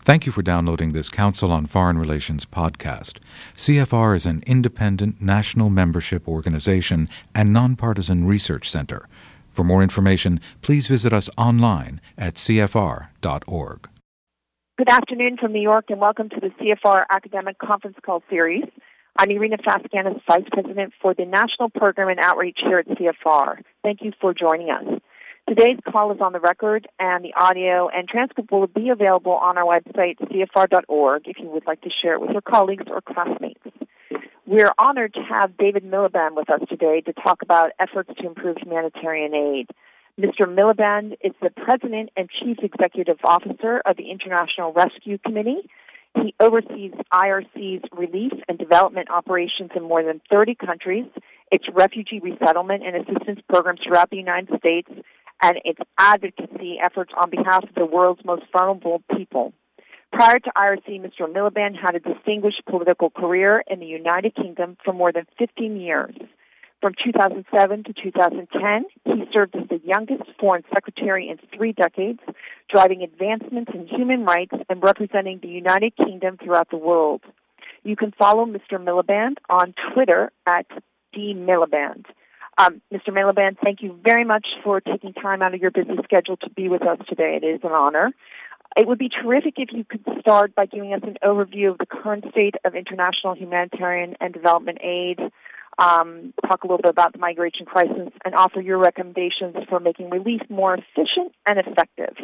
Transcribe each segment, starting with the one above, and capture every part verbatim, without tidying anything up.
Thank you for downloading this Council on Foreign Relations podcast. C F R is an independent national membership organization and nonpartisan research center. For more information, please visit us online at c f r dot org. Good afternoon from New York, and welcome to the C F R Academic Conference Call Series. I'm Irina Faskanis, Vice President for the National Program and Outreach here at C F R. Thank you for joining us. Today's call is on the record, and the audio and transcript will be available on our website, c f r dot org, if you would like to share it with your colleagues or classmates. We're honored to have David Miliband with us today to talk about efforts to improve humanitarian aid. Mister Miliband is the President and Chief Executive Officer of the International Rescue Committee. He oversees I R C's relief and development operations in more than thirty countries, its refugee resettlement and assistance programs throughout the United States, and its advocacy efforts on behalf of the world's most vulnerable people. Prior to I R C, Mister Miliband had a distinguished political career in the United Kingdom for more than fifteen years. From two thousand seven to two thousand ten, he served as the youngest foreign secretary in three decades, driving advancements in human rights and representing the United Kingdom throughout the world. You can follow Mister Miliband on Twitter at d miliband. Um, Mister Miliband, thank you very much for taking time out of your busy schedule to be with us today. It is an honor. It would be terrific if you could start by giving us an overview of the current state of international humanitarian and development aid, um, talk a little bit about the migration crisis, and offer your recommendations for making relief more efficient and effective.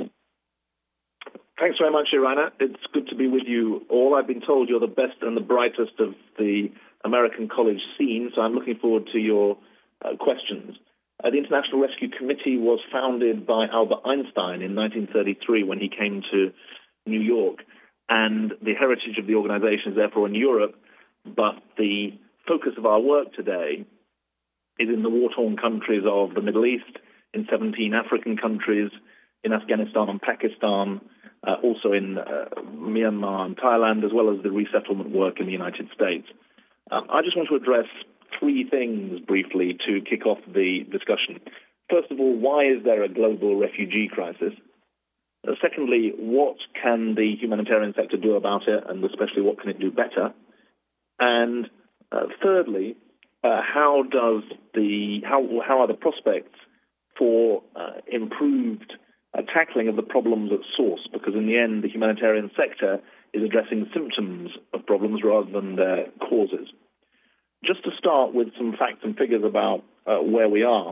Thanks very much, Irina. It's good to be with you all. I've been told you're the best and the brightest of the American college scene, so I'm looking forward to your Uh, questions. Uh, the International Rescue Committee was founded by Albert Einstein in nineteen thirty-three when he came to New York, and the heritage of the organization is therefore in Europe, but the focus of our work today is in the war-torn countries of the Middle East, in seventeen African countries, in Afghanistan and Pakistan, uh, also in uh, Myanmar and Thailand, as well as the resettlement work in the United States. Um, I just want to address three things briefly to kick off the discussion. First of all, why is there a global refugee crisis? Uh, secondly, what can the humanitarian sector do about it, and especially what can it do better? And uh, thirdly, uh, how does the how how are the prospects for uh, improved uh, tackling of the problems at source? Because in the end, the humanitarian sector is addressing symptoms of problems rather than their causes. Just to start with some facts and figures about uh, where we are.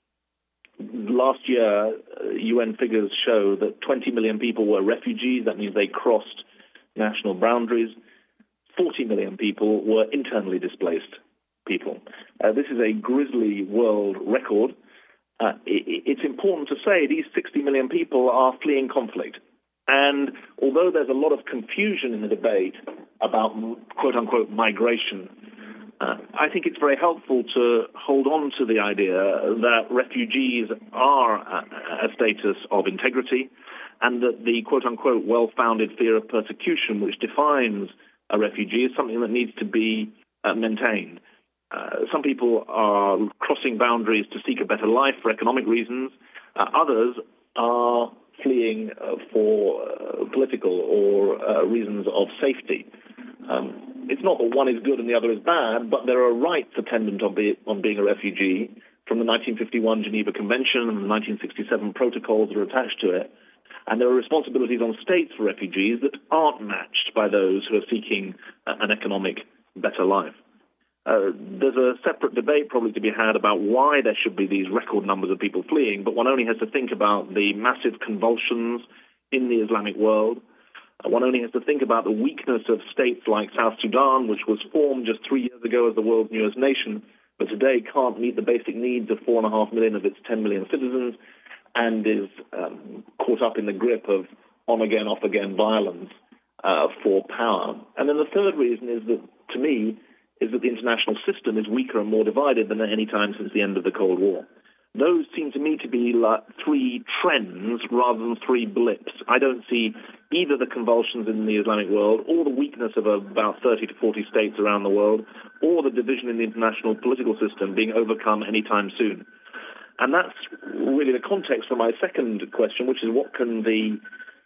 Last year, uh, U N figures show that twenty million people were refugees. That means they crossed national boundaries. forty million people were internally displaced people. Uh, this is a grisly world record. Uh, it, it's important to say these sixty million people are fleeing conflict. And although there's a lot of confusion in the debate about quote-unquote migration, Uh, I think it's very helpful to hold on to the idea that refugees are a, a status of integrity, and that the quote-unquote well-founded fear of persecution, which defines a refugee, is something that needs to be uh, maintained. Uh, some people are crossing boundaries to seek a better life for economic reasons. Uh, others are fleeing uh, for uh, political or uh, reasons of safety. Um, It's not that one is good and the other is bad, but there are rights attendant on, be, on being a refugee from the nineteen fifty-one Geneva Convention and the nineteen sixty-seven protocols that are attached to it. And there are responsibilities on states for refugees that aren't matched by those who are seeking uh, an economic, better life. Uh, there's a separate debate probably to be had about why there should be these record numbers of people fleeing, but one only has to think about the massive convulsions in the Islamic world. One only has to think about the weakness of states like South Sudan, which was formed just three years ago as the world's newest nation, but today can't meet the basic needs of four and a half million of its ten million citizens, and is um, caught up in the grip of on-again, off-again violence uh, for power. And then the third reason is that, to me, is that the international system is weaker and more divided than at any time since the end of the Cold War. Those seem to me to be like three trends rather than three blips. I don't see either the convulsions in the Islamic world, or the weakness of about thirty to forty states around the world, or the division in the international political system being overcome anytime soon. And that's really the context for my second question, which is what can the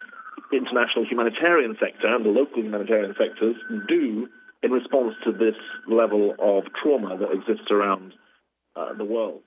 international humanitarian sector and the local humanitarian sectors do in response to this level of trauma that exists around uh, the world.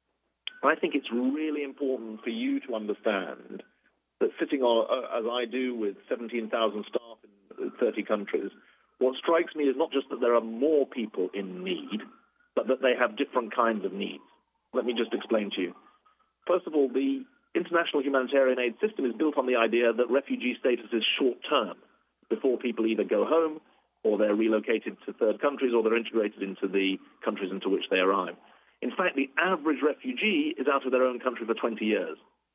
I think it's really important for you to understand that sitting on, uh, as I do with seventeen thousand staff in thirty countries, what strikes me is not just that there are more people in need, but that they have different kinds of needs. Let me just explain to you. First of all, the international humanitarian aid system is built on the idea that refugee status is short-term, before people either go home or they're relocated to third countries or they're integrated into the countries into which they arrive. In fact, the average refugee is out of their own country for twenty years.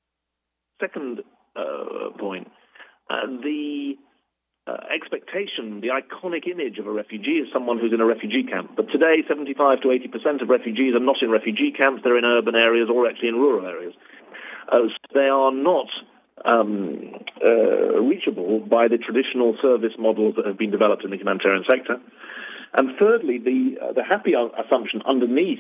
Second uh, point, uh, the uh, expectation, the iconic image of a refugee is someone who's in a refugee camp. But today, seventy-five to eighty percent of refugees are not in refugee camps. They're in urban areas or actually in rural areas. Uh, so they are not um, uh, reachable by the traditional service models that have been developed in the humanitarian sector. And thirdly, the, uh, the happy assumption underneath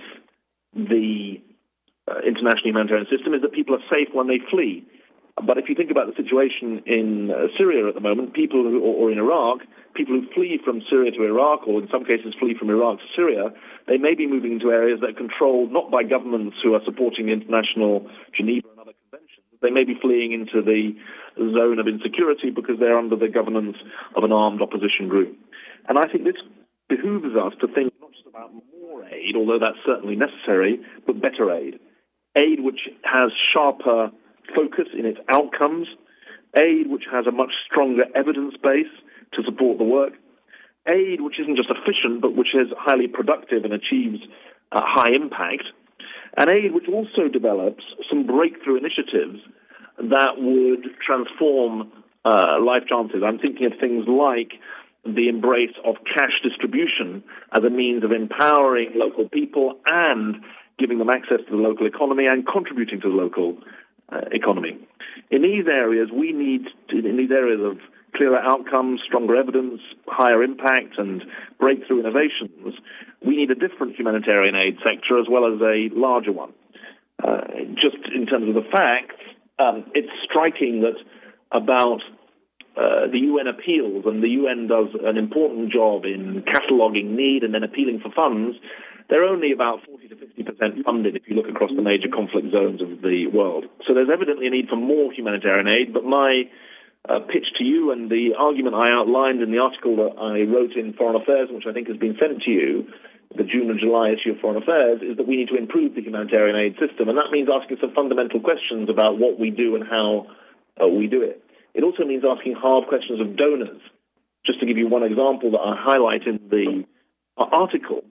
the uh, international humanitarian system is that people are safe when they flee. But if you think about the situation in uh, Syria at the moment, people who, or, or in Iraq, people who flee from Syria to Iraq, or in some cases flee from Iraq to Syria, they may be moving into areas that are controlled not by governments who are supporting the international Geneva and other conventions. They may be fleeing into the zone of insecurity because they're under the governance of an armed opposition group. And I think this behooves us to think not just about more aid, although that's certainly necessary, but better aid. Aid which has sharper focus in its outcomes, aid which has a much stronger evidence base to support the work, aid which isn't just efficient but which is highly productive and achieves uh, high impact, and aid which also develops some breakthrough initiatives that would transform uh, life chances. I'm thinking of things like the embrace of cash distribution as a means of empowering local people and giving them access to the local economy and contributing to the local uh, economy. In these areas, we need, to, in these areas of clearer outcomes, stronger evidence, higher impact, and breakthrough innovations, we need a different humanitarian aid sector as well as a larger one. Uh, just in terms of the facts, um, it's striking that about uh, the U N appeals, and the U N does an important job in cataloguing need and then appealing for funds. They're only about forty to fifty percent funded if you look across the major conflict zones of the world. So there's evidently a need for more humanitarian aid, but my uh, pitch to you and the argument I outlined in the article that I wrote in Foreign Affairs, which I think has been sent to you, the June and July issue of Foreign Affairs, is that we need to improve the humanitarian aid system, and that means asking some fundamental questions about what we do and how uh, we do it. It also means asking hard questions of donors. Just to give you one example that I highlight in the article,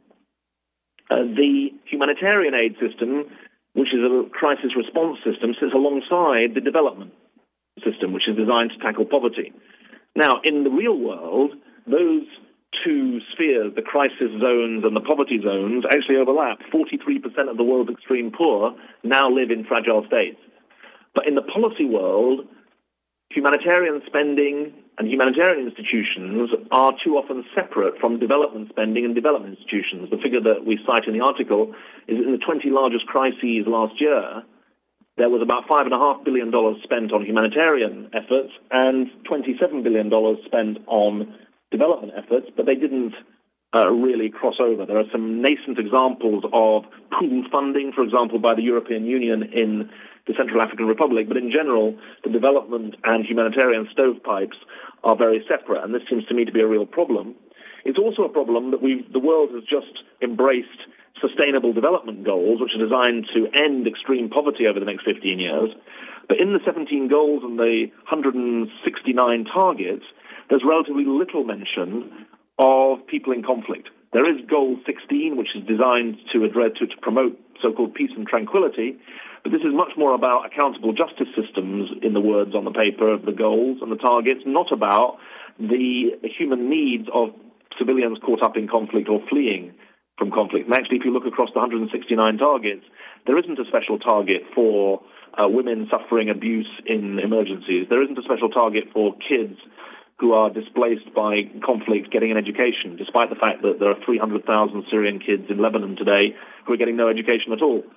uh, the humanitarian aid system, which is a crisis response system, sits alongside the development system, which is designed to tackle poverty. Now, in the real world, those two spheres, the crisis zones and the poverty zones, actually overlap. forty-three percent of the world's extreme poor now live in fragile states. But in the policy world, humanitarian spending and humanitarian institutions are too often separate from development spending and development institutions. The figure that we cite in the article is that in the twenty largest crises last year, there was about five point five billion dollars spent on humanitarian efforts and twenty-seven billion dollars spent on development efforts, but they didn't uh, really cross over. There are some nascent examples of pooled funding, for example, by the European Union in the Central African Republic, but in general, the development and humanitarian stovepipes are very separate, and this seems to me to be a real problem. It's also a problem that we've, the world has just embraced sustainable development goals, which are designed to end extreme poverty over the next fifteen years. But in the seventeen goals and the one hundred sixty-nine targets, there's relatively little mention of people in conflict. There is Goal sixteen, which is designed to address to, to promote so-called peace and tranquility, but this is much more about accountable justice systems, in the words on the paper of the goals and the targets, not about the human needs of civilians caught up in conflict or fleeing from conflict. And actually, if you look across the one hundred sixty-nine targets, there isn't a special target for uh, women suffering abuse in emergencies. There isn't a special target for kids who are displaced by conflict getting an education, despite the fact that there are three hundred thousand Syrian kids in Lebanon today who are getting no education at all.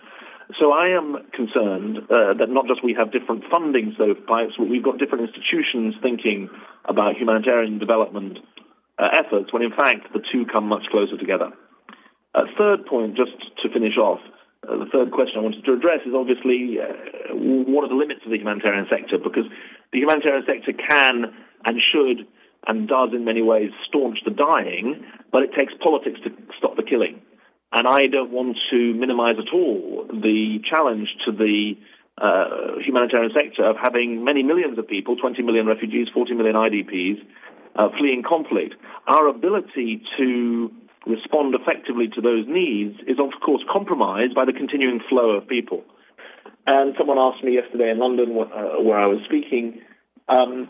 So I am concerned uh, that not just we have different funding stovepipes, but we've got different institutions thinking about humanitarian development uh, efforts, when in fact the two come much closer together. Uh, third point, just to finish off, uh, the third question I wanted to address is obviously uh, what are the limits of the humanitarian sector? Because the humanitarian sector can and should and does in many ways staunch the dying, but it takes politics to stop the killing. And I don't want to minimize at all the challenge to the uh, humanitarian sector of having many millions of people, twenty million refugees, forty million I D Ps, uh, fleeing conflict. Our ability to respond effectively to those needs is, of course, compromised by the continuing flow of people. And someone asked me yesterday in London, uh, where I was speaking, um,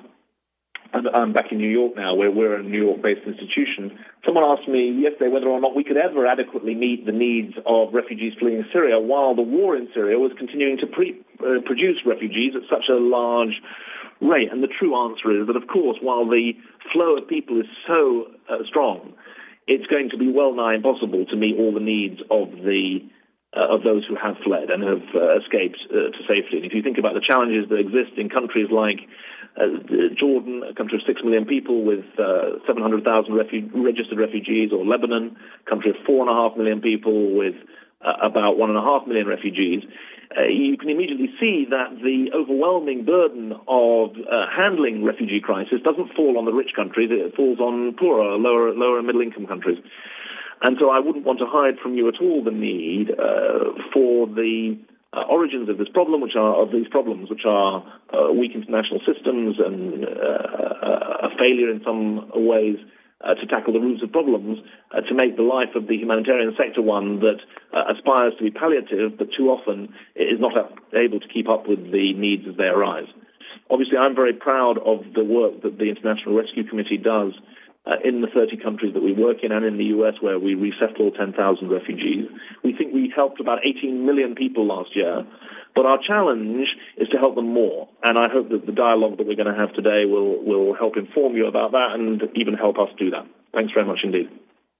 and I'm back in New York now, where we're a New York-based institution. Someone asked me yesterday whether or not we could ever adequately meet the needs of refugees fleeing Syria while the war in Syria was continuing to pre- uh, produce refugees at such a large rate. And the true answer is that, of course, while the flow of people is so uh, strong, it's going to be well nigh impossible to meet all the needs of the uh, of those who have fled and have uh, escaped uh, to safety. And if you think about the challenges that exist in countries like uh, Jordan, a country of six million people with uh, seven hundred thousand refu- registered refugees, or Lebanon, a country of four and a half million people with uh, about one and a half million refugees, uh, you can immediately see that the overwhelming burden of uh, handling refugee crisis doesn't fall on the rich countries, it falls on poorer, lower, lower and middle income countries. And so I wouldn't want to hide from you at all the need uh, for the uh, origins of this problem, which are of these problems, which are uh, weak international systems and uh, a failure in some ways uh, to tackle the roots of problems, uh, to make the life of the humanitarian sector one that uh, aspires to be palliative, but too often is not able to keep up with the needs as they arise. Obviously, I'm very proud of the work that the International Rescue Committee does Uh, in the thirty countries that we work in and in the U S, where we resettle ten thousand refugees. We think we helped about eighteen million people last year, but our challenge is to help them more. And I hope that the dialogue that we're going to have today will, will help inform you about that and even help us do that. Thanks very much indeed.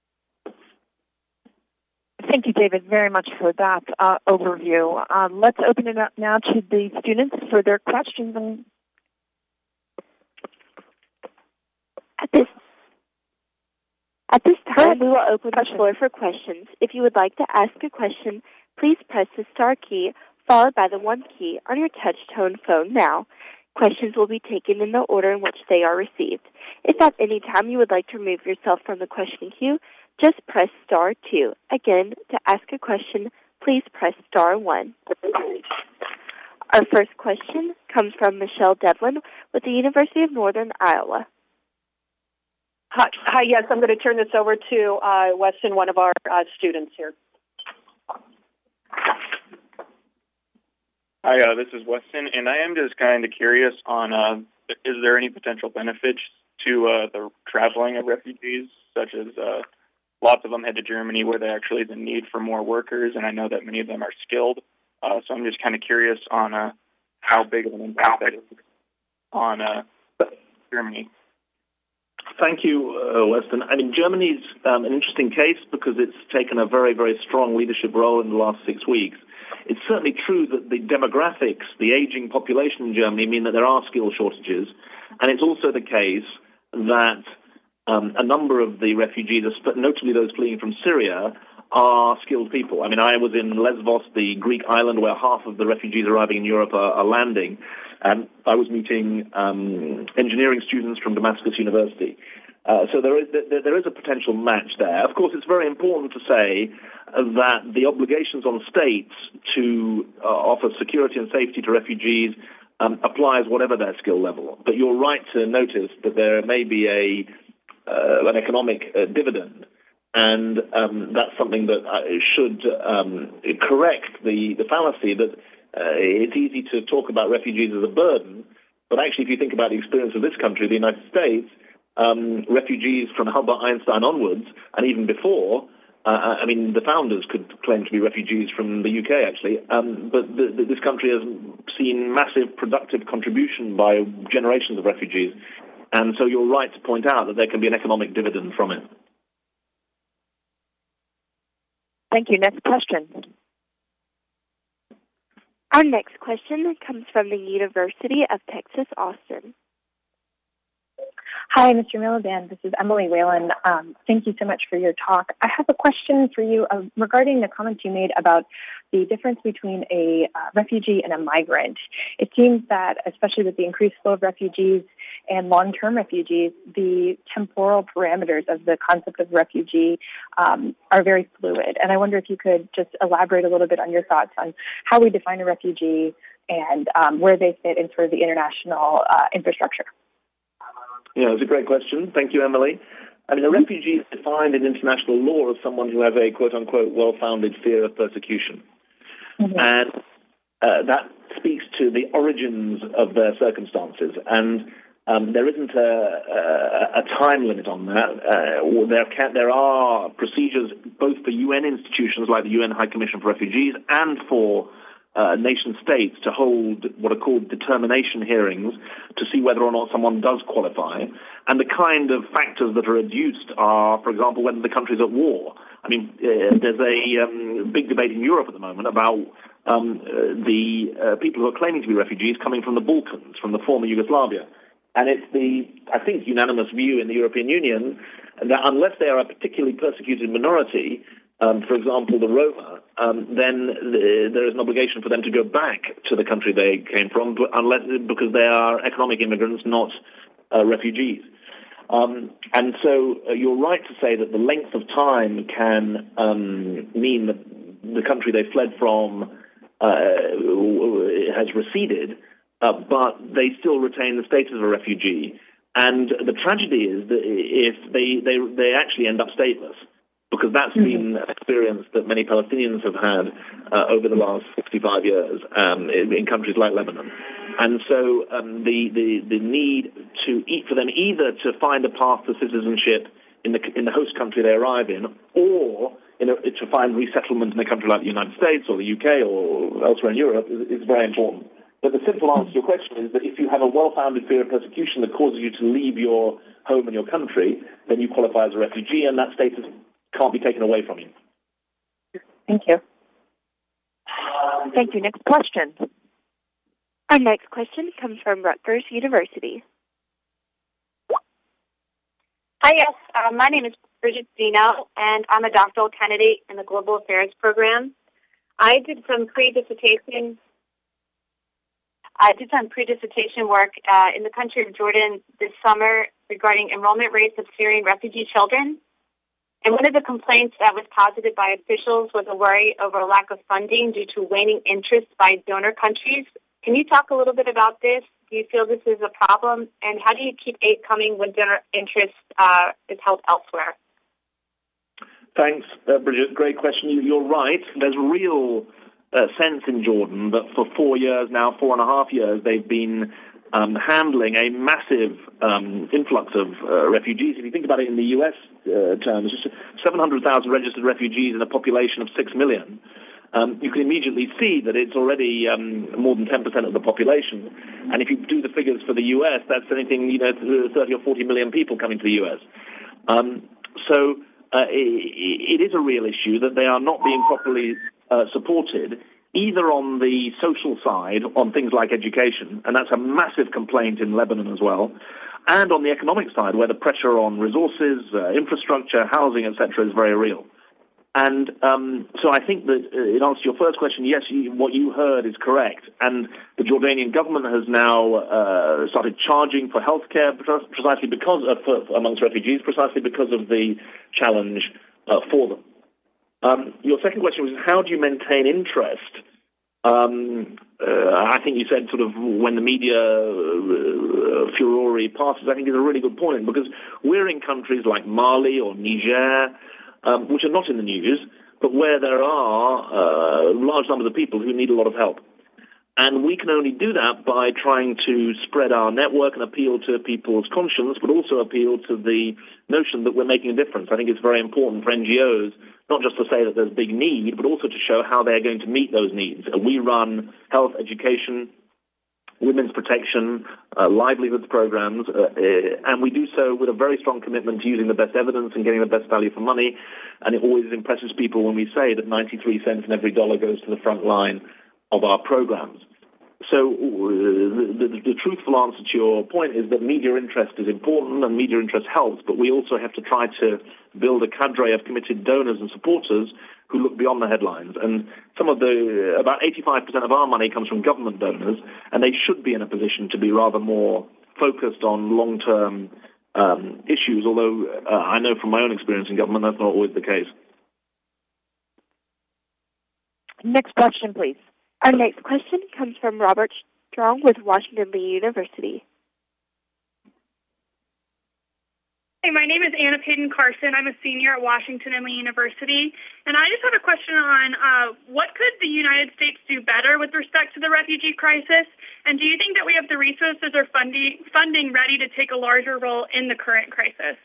Thank you, David, very much for that uh, overview. Uh, let's open it up now to the students for their questions. And at this At this time, we will open the floor for questions. If you would like to ask a question, please press the star key followed by the one key on your touch-tone phone now. Questions will be taken in the order in which they are received. If at any time you would like to remove yourself from the question queue, just press star two. Again, to ask a question, please press star one. Our first question comes from Michelle Devlin with the University of Northern Iowa. Hi, hi, yes, I'm going to turn this over to uh, Weston, one of our uh, students here. Hi, uh, this is Weston, and I am just kind of curious on, uh, is there any potential benefits to uh, the traveling of refugees, such as uh, lots of them head to Germany where they actually have the need for more workers, and I know that many of them are skilled, uh, so I'm just kind of curious on uh, how big of an impact that is on uh, Germany. Thank you, uh, Weston. I mean, Germany's um, an interesting case because it's taken a very, very strong leadership role in the last six weeks. It's certainly true that the demographics, the aging population in Germany, mean that there are skill shortages. And it's also the case that um, a number of the refugees, notably those fleeing from Syria, are skilled people. I mean, I was in Lesbos, the Greek island where half of the refugees arriving in Europe are, are landing. And I was meeting um, engineering students from Damascus University. Uh, so there is there, there is a potential match there. Of course, it's very important to say that the obligations on states to uh, offer security and safety to refugees um, applies whatever their skill level. But you're right to notice that there may be a uh, an economic uh, dividend. And um, that's something that should um, correct the, the fallacy that Uh, it's easy to talk about refugees as a burden, but actually if you think about the experience of this country, the United States, um, refugees from Albert Einstein onwards, and even before, uh, I mean, the founders could claim to be refugees from the U K, actually, um, but the, the, this country has seen massive productive contribution by generations of refugees, and so you're right to point out that there can be an economic dividend from it. Thank you. Next question. Our next question comes from the University of Texas, Austin. Hi, Mister Miliband. This is Emily Whalen. Um, thank you so much for your talk. I have a question for you uh, regarding the comments you made about the difference between a uh, refugee and a migrant. It seems that, especially with the increased flow of refugees and long-term refugees, the temporal parameters of the concept of refugee um, are very fluid. And I wonder if you could just elaborate a little bit on your thoughts on how we define a refugee and um, where they fit in sort of the international uh, infrastructure. Yeah, it's a great question. Thank you, Emily. I mean, a refugee is defined in international law as someone who has a quote-unquote well-founded fear of persecution. Mm-hmm. And uh, that speaks to the origins of their circumstances. And um, there isn't a, a, a time limit on that. Uh, there, can, there are procedures both for U N institutions like the U N High Commission for Refugees and for Uh, nation states to hold what are called determination hearings to see whether or not someone does qualify. And the kind of factors that are adduced are, for example, whether the country's at war. I mean, uh, there's a um, big debate in Europe at the moment about um, uh, the uh, people who are claiming to be refugees coming from the Balkans, from the former Yugoslavia. And it's the, I think, unanimous view in the European Union that unless they are a particularly persecuted minority, Um, for example, the Roma, um, then the, there is an obligation for them to go back to the country they came from, unless because they are economic immigrants, not uh, refugees. Um, and so uh, you're right to say that the length of time can um, mean that the country they fled from uh, has receded, uh, but they still retain the status of a refugee. And the tragedy is that if they, they, they actually end up stateless, because that's been an experience that many Palestinians have had uh, over the last sixty-five years um, in, in countries like Lebanon. And so um, the, the, the need to eat for them either to find a path to citizenship in the, in the host country they arrive in, or in a, to find resettlement in a country like the United States or the U K or elsewhere in Europe is, is very important. But the simple answer to your question is that if you have a well-founded fear of persecution that causes you to leave your home and your country, then you qualify as a refugee, and that status can't be taken away from you. Thank you. Thank you. Next question. Our next question comes from Rutgers University. Hi, yes. Uh, my name is Bridget Zeno, and I'm a doctoral candidate in the Global Affairs program. I did some pre-dissertation I did some pre-dissertation work uh, in the country of Jordan this summer regarding enrollment rates of Syrian refugee children. And one of the complaints that was posited by officials was a worry over a lack of funding due to waning interest by donor countries. Can you talk a little bit about this? Do you feel this is a problem? And how do you keep aid coming when donor interest uh, is held elsewhere? Thanks, uh, Bridget. Great question. You're right. There's real uh, sense in Jordan that for four years now, four and a half years, they've been Um, handling a massive um, influx of uh, refugees. If you think about it in the U S uh, terms, seven hundred thousand registered refugees in a population of six million. Um, you can immediately see that it's already um, more than ten percent of the population. And if you do the figures for the U S, that's anything, you know, thirty or forty million people coming to the U S. Um, so uh, it, it is a real issue that they are not being properly uh, supported, either on the social side, on things like education, and that's a massive complaint in Lebanon as well, and on the economic side, where the pressure on resources, uh, infrastructure, housing, et cetera, is very real. And um, so I think that, uh, in answer to your first question, yes, you, what you heard is correct. And the Jordanian government has now uh, started charging for healthcare precisely because of, for, amongst refugees, precisely because of the challenge uh, for them. Um, your second question was, how do you maintain interest? Um, uh, I think you said sort of when the media uh, furore passes, I think is a really good point, because we're in countries like Mali or Niger, um, which are not in the news, but where there are uh, large numbers of people who need a lot of help. And we can only do that by trying to spread our network and appeal to people's conscience, but also appeal to the notion that we're making a difference. I think it's very important for N G Os not just to say that there's big need, but also to show how they're going to meet those needs. We run health, education, women's protection, uh, livelihoods programs, uh, uh, and we do so with a very strong commitment to using the best evidence and getting the best value for money. And it always impresses people when we say that ninety-three cents in every dollar goes to the front line of our programs. So uh, the, the, the truthful answer to your point is that media interest is important and media interest helps, but we also have to try to build a cadre of committed donors and supporters who look beyond the headlines. And some of the, about eighty-five percent of our money comes from government donors, and they should be in a position to be rather more focused on long-term um, issues, although uh, I know from my own experience in government that's not always the case. Next question, please. Our next question comes from Robert Strong with Washington Lee University. Hey, my name is Anna Payton Carson. I'm a senior at Washington and Lee University, and I just have a question on uh, what could the United States do better with respect to the refugee crisis, and do you think that we have the resources or funding, funding ready to take a larger role in the current crisis?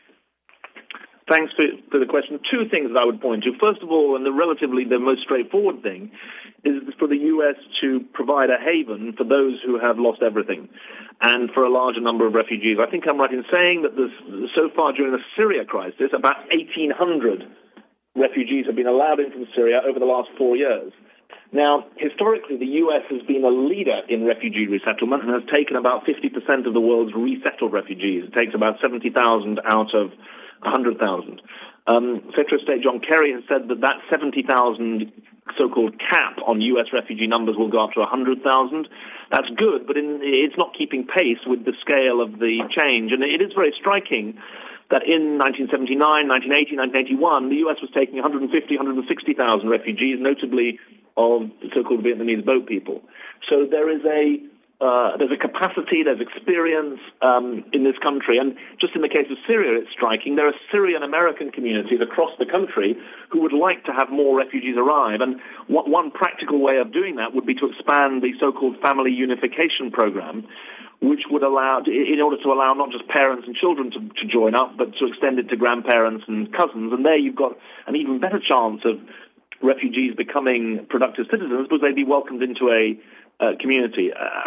Thanks for, for the question. Two things that I would point to. First of all, and the relatively the most straightforward thing, is for the U S to provide a haven for those who have lost everything, and for a larger number of refugees. I think I'm right in saying that this, so far during the Syria crisis, about eighteen hundred refugees have been allowed in from Syria over the last four years. Now, historically, the U S has been a leader in refugee resettlement and has taken about fifty percent of the world's resettled refugees. It takes about seventy thousand out of one hundred thousand. Um, Secretary of State John Kerry has said that that seventy thousand so-called cap on U S refugee numbers will go up to one hundred thousand. That's good, but in, it's not keeping pace with the scale of the change. And it is very striking that in nineteen seventy-nine, nineteen eighty, nineteen eighty-one, the U S was taking one hundred fifty, one hundred sixty thousand refugees, notably of so-called Vietnamese boat people. So there is a Uh, there's a capacity, there's experience um, in this country. And just in the case of Syria, it's striking. There are Syrian-American communities across the country who would like to have more refugees arrive. And what, one practical way of doing that would be to expand the so-called family unification program, which would allow, in order to allow not just parents and children to, to join up, but to extend it to grandparents and cousins. And there you've got an even better chance of refugees becoming productive citizens because they'd be welcomed into a Uh, community.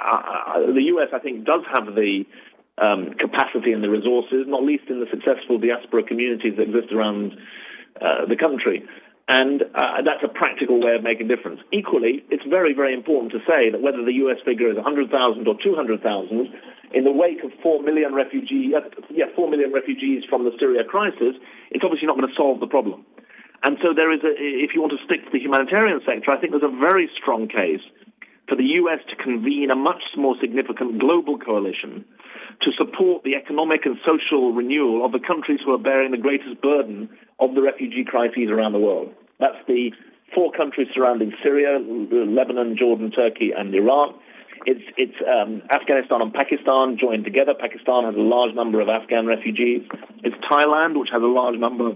Uh, the U S, I think, does have the um, capacity and the resources, not least in the successful diaspora communities that exist around uh, the country. And uh, that's a practical way of making a difference. Equally, it's very, very important to say that whether the U S figure is one hundred thousand or two hundred thousand, in the wake of four million refugees, uh, yeah, four million refugees from the Syria crisis, it's obviously not going to solve the problem. And so there is a, if you want to stick to the humanitarian sector, I think there's a very strong case for the U S to convene a much more significant global coalition to support the economic and social renewal of the countries who are bearing the greatest burden of the refugee crises around the world. That's the four countries surrounding Syria, Lebanon, Jordan, Turkey, and Iraq. It's, it's um, Afghanistan and Pakistan joined together. Pakistan has a large number of Afghan refugees. It's Thailand, which has a large number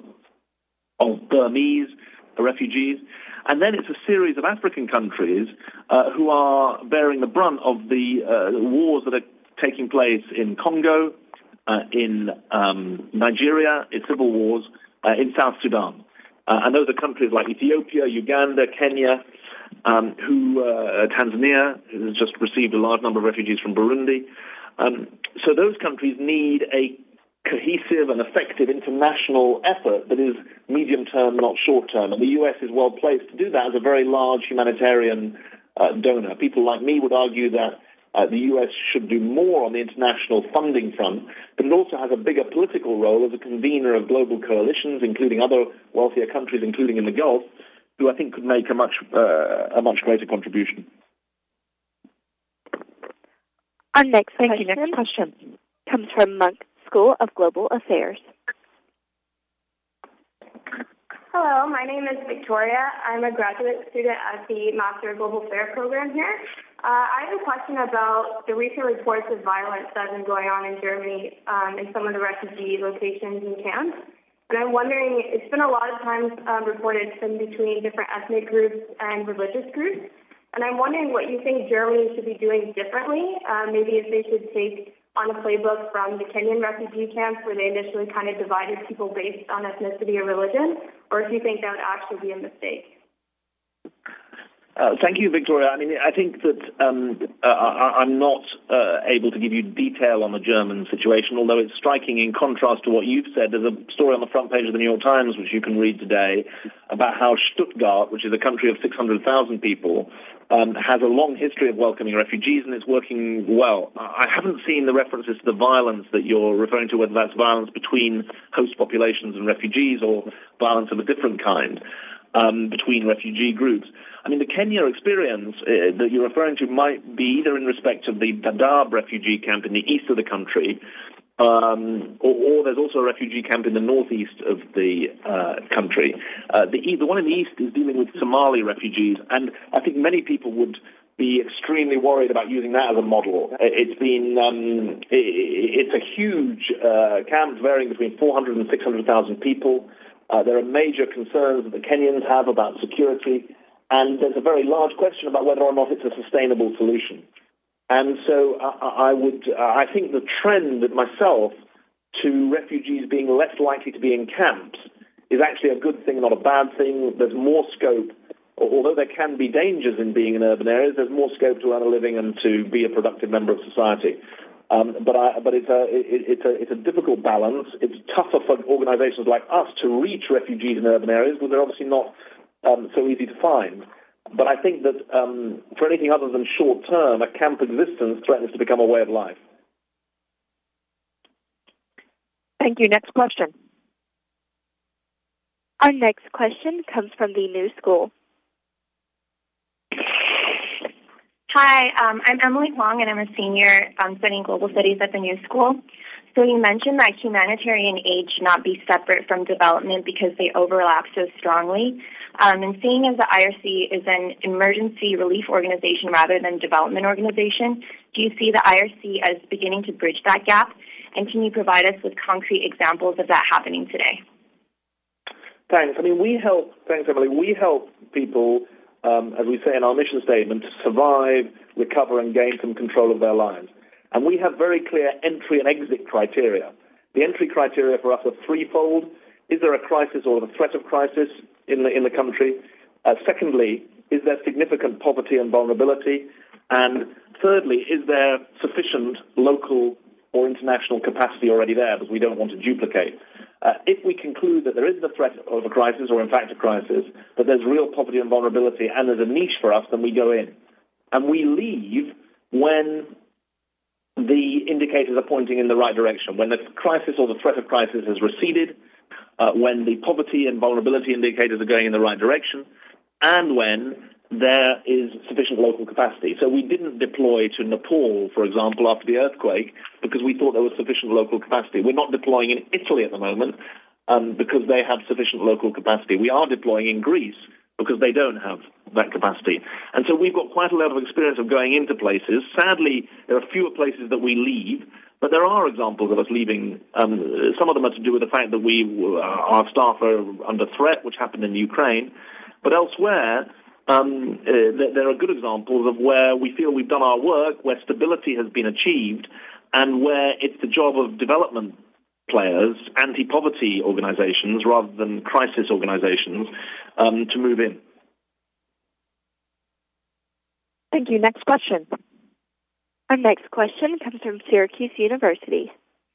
of Burmese refugees. And then it's a series of African countries uh, who are bearing the brunt of the uh, wars that are taking place in Congo, uh, in um, Nigeria, in civil wars, uh, in South Sudan. Uh, and those are countries like Ethiopia, Uganda, Kenya, um, who uh, Tanzania has just received a large number of refugees from Burundi. Um, so those countries need a cohesive and effective international effort that is medium-term, not short-term. And the U S is well-placed to do that as a very large humanitarian uh, donor. People like me would argue that uh, the U S should do more on the international funding front, but it also has a bigger political role as a convener of global coalitions, including other wealthier countries, including in the Gulf, who I think could make a much, uh, a much greater contribution. Our next Thank question, you. Next question comes from Monk School of Global Affairs. Hello, my name is Victoria. I'm a graduate student at the Master of Global Affairs program here. Uh, I have a question about the recent reports of violence that have been going on in Germany um, in some of the refugee locations and camps. And I'm wondering, it's been a lot of times um, reported from between different ethnic groups and religious groups. And I'm wondering what you think Germany should be doing differently. Uh, maybe if they should take on a playbook from the Kenyan refugee camps where they initially kind of divided people based on ethnicity or religion, or if you think that would actually be a mistake. Uh, thank you, Victoria. I mean, I think that um, uh, I, I'm not uh, able to give you detail on the German situation, although it's striking in contrast to what you've said. There's a story on the front page of the New York Times, which you can read today, about how Stuttgart, which is a country of six hundred thousand people, um, has a long history of welcoming refugees, and it's working well. I haven't seen the references to the violence that you're referring to, whether that's violence between host populations and refugees or violence of a different kind um, between refugee groups. I mean, the Kenya experience uh, that you're referring to might be either in respect of the Dadaab refugee camp in the east of the country, um, or, or there's also a refugee camp in the northeast of the uh, country. Uh, the, the one in the east is dealing with Somali refugees, and I think many people would be extremely worried about using that as a model. It's been um, it, it's a huge uh, camp varying between four hundred and six hundred thousand people. Uh, there are major concerns that the Kenyans have about security. And there's a very large question about whether or not it's a sustainable solution. And so I, I would, uh, I think the trend myself to refugees being less likely to be in camps is actually a good thing, not a bad thing. There's more scope, although there can be dangers in being in urban areas, there's more scope to earn a living and to be a productive member of society. Um, but I, but it's a, it, it's a it's a difficult balance. It's tougher for organizations like us to reach refugees in urban areas because they're obviously not Um, so easy to find. But I think that um, for anything other than short term, a camp existence threatens to become a way of life. Thank you. Next question. Our next question comes from the New School. Hi, um, I'm Emily Huang, and I'm a senior um, studying global studies at the New School. So you mentioned that humanitarian aid should not be separate from development because they overlap so strongly. Um, and seeing as the I R C is an emergency relief organization rather than development organization, do you see the I R C as beginning to bridge that gap? And can you provide us with concrete examples of that happening today? Thanks. I mean, we help, thanks, Emily, we help people, um, as we say in our mission statement, to survive, recover, and gain some control of their lives. And we have very clear entry and exit criteria. The entry criteria for us are threefold. Is there a crisis or the threat of crisis in the, in the country? Uh, secondly, is there significant poverty and vulnerability? And thirdly, is there sufficient local or international capacity already there, because we don't want to duplicate? Uh, if we conclude that there is the threat of a crisis, or in fact a crisis, that there's real poverty and vulnerability and there's a niche for us, then we go in. And we leave when the indicators are pointing in the right direction, when the crisis or the threat of crisis has receded, uh, when the poverty and vulnerability indicators are going in the right direction, and when there is sufficient local capacity. So we didn't deploy to Nepal, for example, after the earthquake, because we thought there was sufficient local capacity. We're not deploying in Italy at the moment um, because they have sufficient local capacity. We are deploying in Greece because they don't have that capacity. And so we've got quite a lot of experience of going into places. Sadly, there are fewer places that we leave, but there are examples of us leaving. Um, some of them are to do with the fact that we, uh, our staff are under threat, which happened in Ukraine. But elsewhere, um, uh, there are good examples of where we feel we've done our work, where stability has been achieved, and where it's the job of development players, anti-poverty organizations, rather than crisis organizations, um, to move in. Thank you. Next question. Our next question comes from Syracuse University.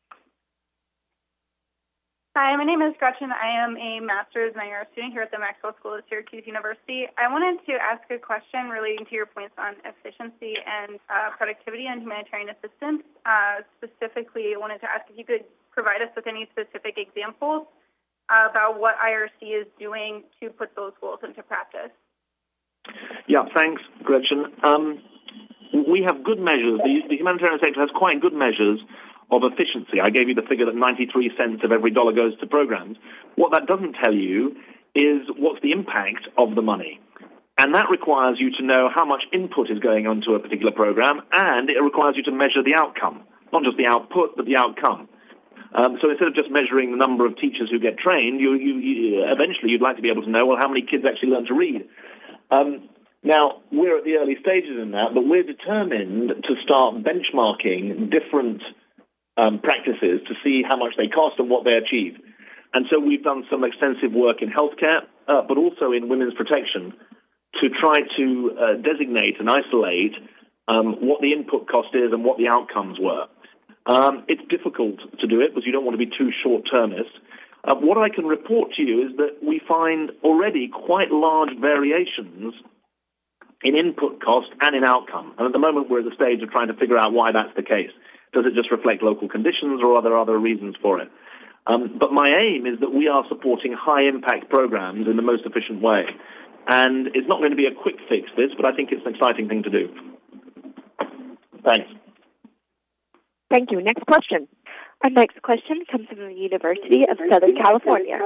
Hi, my name is Gretchen. I am a master's and I R student here at the Maxwell School at Syracuse University. I wanted to ask a question relating to your points on efficiency and uh, productivity and humanitarian assistance. Uh, specifically, I wanted to ask if you could provide us with any specific examples uh, about what I R C is doing to put those goals into practice. Yeah, thanks, Gretchen. Um, we have good measures. The, the humanitarian sector has quite good measures of efficiency. I gave you the figure that ninety-three cents of every dollar goes to programs. What that doesn't tell you is what's the impact of the money. And that requires you to know how much input is going onto a particular program, and it requires you to measure the outcome, not just the output, but the outcome. Um, so instead of just measuring the number of teachers who get trained, you, you, you, eventually you'd like to be able to know, well, how many kids actually learn to read. Um, now, we're at the early stages in that, but we're determined to start benchmarking different Um, practices to see how much they cost and what they achieve. And so we've done some extensive work in healthcare, uh, but also in women's protection, to try to uh, designate and isolate um, what the input cost is and what the outcomes were. Um, it's difficult to do it because you don't want to be too short-termist. Uh, what I can report to you is that we find already quite large variations in input cost and in outcome. And at the moment, we're at the stage of trying to figure out why that's the case. Does it just reflect local conditions, or are there other reasons for it? Um, but my aim is that we are supporting high-impact programs in the most efficient way. And it's not going to be a quick fix, this, but I think it's an exciting thing to do. Thanks. Thank you. Next question. Our next question comes from the University of Southern California.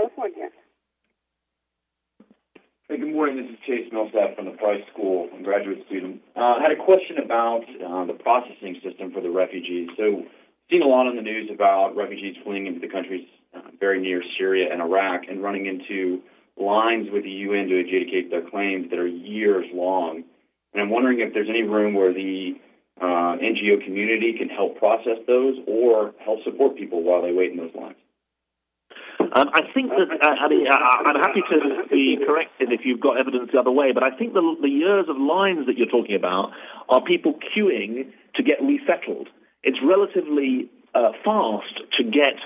Hey, good morning. This is Chase Millsap from the Price School, a graduate student. Uh, I had a question about uh, the processing system for the refugees. So, seen a lot on the news about refugees fleeing into the countries uh, very near Syria and Iraq and running into lines with the U N to adjudicate their claims that are years long. And I'm wondering if there's any room where the uh, N G O community can help process those or help support people while they wait in those lines. Um, I think that, uh, I mean, I, I'm happy to be corrected if you've got evidence the other way, but I think the, the years of lines that you're talking about are people queuing to get resettled. It's relatively uh, fast to get